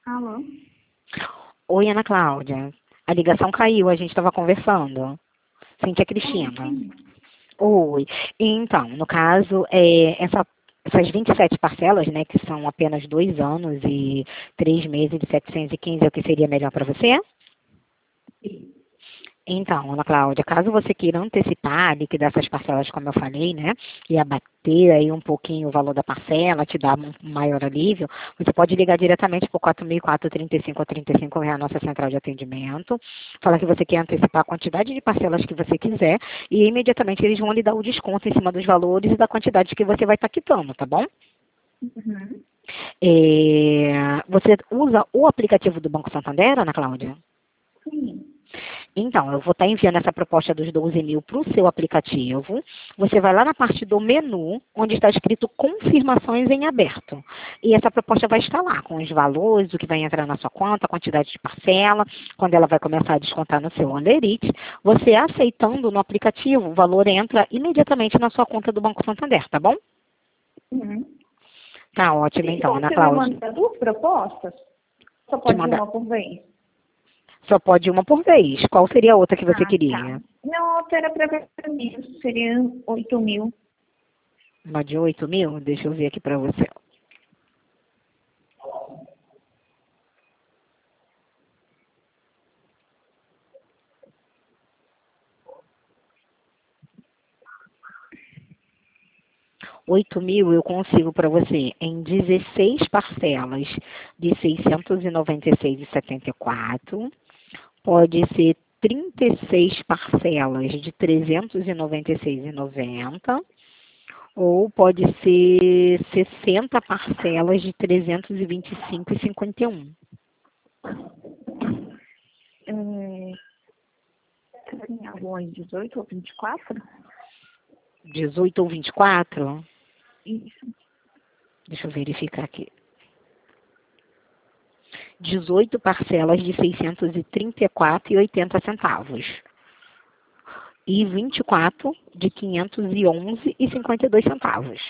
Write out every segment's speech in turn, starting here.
Alô? Oi, Ana Cláudia. A ligação caiu, a gente estava conversando. Cintia Cristina. Sim. Oi. Então, no caso, essas 27 parcelas, né, que são apenas 2 anos e 3 meses de 715, é o que seria melhor para você? Então, Ana Cláudia, caso você queira antecipar, liquidar essas parcelas, como eu falei, né, e abater aí um pouquinho o valor da parcela, te dar um maior alívio, você pode ligar diretamente para o 4.435 é a nossa central de atendimento, falar que você quer antecipar a quantidade de parcelas que você quiser e imediatamente eles vão lhe dar o desconto em cima dos valores e da quantidade que você vai estar quitando, tá bom? Uhum. Você usa o aplicativo do Banco Santander, Ana Cláudia? Sim. Então, eu vou estar enviando essa proposta dos 12 mil para o seu aplicativo. Você vai lá na parte do menu, onde está escrito confirmações em aberto. E essa proposta vai estar lá, com os valores, o que vai entrar na sua conta, a quantidade de parcela, quando ela vai começar a descontar no seu Underit. Você aceitando no aplicativo, o valor entra imediatamente na sua conta do Banco Santander, tá bom? Uhum. Tá ótimo, E então, Ana você vai Cláudia. mandar duas propostas? Só Te pode manda... uma por vez? Só pode uma por vez. Qual seria a outra que você Ah, tá. queria? Não, outra era para mim. Seria 8 mil. Uma de 8 mil? Deixa eu ver aqui para você. 8 mil eu consigo para você em 16 parcelas de 696,74. Pode ser 36 parcelas de 396,90. Ou pode ser 60 parcelas de 325,51. Tem algumas 18 ou 24? 18 ou 24? Isso. Deixa eu verificar aqui. 18 parcelas de 634,80 centavos. E 24 de 511,52 centavos.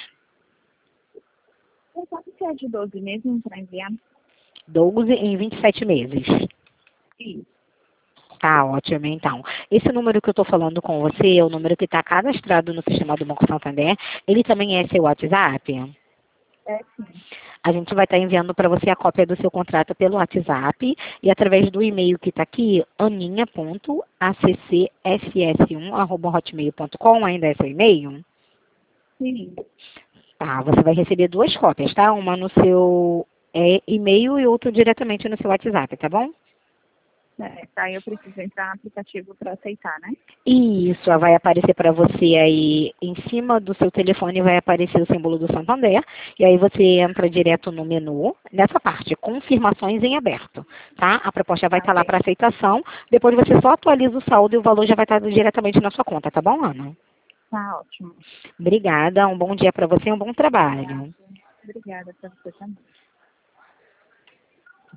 Você sabe se é de 12 mesmo para enviar? 12 em 27 meses. Isso. Tá ótimo, então. Esse número que eu estou falando com você é o número que está cadastrado no sistema do Banco Santander. Ele também é seu WhatsApp? É sim. A gente vai estar enviando para você a cópia do seu contrato pelo WhatsApp e através do e-mail que está aqui, aninha.accs1@hotmail.com, ainda é seu e-mail? Sim. Tá, você vai receber 2 cópias, tá? Uma no seu e-mail e outra diretamente no seu WhatsApp, tá bom? Aí eu preciso entrar no aplicativo para aceitar, né? Isso, vai aparecer para você aí em cima do seu telefone, vai aparecer o símbolo do Santander, e aí você entra direto no menu, nessa parte, confirmações em aberto, tá? A proposta vai estar lá Ok. para aceitação, depois você só atualiza o saldo e o valor já vai estar diretamente na sua conta, tá bom, Ana? Tá ótimo. Obrigada, um bom dia para você e um bom trabalho. Obrigada para você também.